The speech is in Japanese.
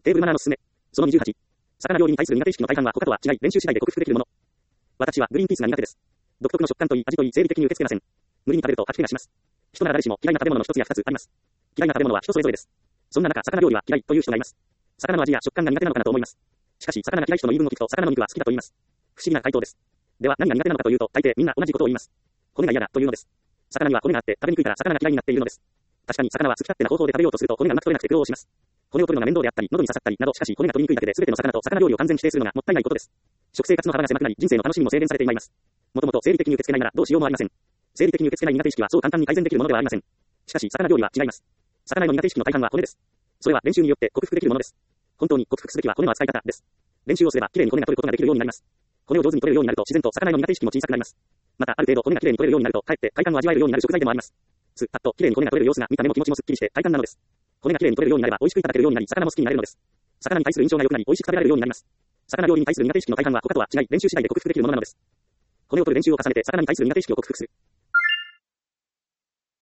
テーブルマナーのすすめ。その28。魚料理に対する苦手意識の大半は他とは違い、練習次第で克服できるもの。私はグリーンピースが苦手です。独特の食感といい、味といい、生理的に受け付けません。無理に食べると吐き気がします。人なら誰しも嫌いな食べ物の一つや二つあります。嫌いな食べ物は人それぞれです。そんな中、魚料理は嫌いという人がいます。魚の味や食感が苦手なのかなと思います。しかし、魚が嫌い人の言い分を聞くと、魚の肉は好きだと言います。不思議な回答です。では、何が苦手なのかというと、大抵みんな同じことを言います。骨が嫌だというのです。魚には骨があって食べにくいから魚が嫌いになっているのです。確かに魚は好き勝手な方法で食べようとすると骨がうまく取れなくて苦労します。骨を取るのが面倒であったり、喉に刺さったりなど、しかし骨が取りにくいだけで全ての魚と魚料理を完全否定するのがもったいないことです。食生活の幅が狭くなり、人生の楽しみも制限されてしまいます。もともと生理的に受け付けないならどうしようもありません。生理的に受け付けない苦手意識はそう簡単に改善できるものではありません。しかし、魚料理は違います。魚への苦手意識の大半は骨です。それは練習によって克服できるものです。本当に克服すべきは骨の扱い方です。練習をすれば、きれいに骨が取ることができるようになります。骨を上手に取れるようになると、自然と魚への苦手意識も小さくなります。また、ある程度骨がきれいに取れるようになると、かえって快感を味わえるようになる食材でもあります。パッときれいに骨が取れる様子が見た目も気持ちもすっきりして快感なのです。骨がきれいに取れるようになれば、美味しくいただけるようになり、魚も好きになれるのです。魚に対する印象が良くなり、美味しく食べられるようになります。魚料理に対する苦手意識の大半は他とは違い、練習次第で克服できるものなのです。骨を取る練習を重ねて、魚に対する苦手意識を克服する。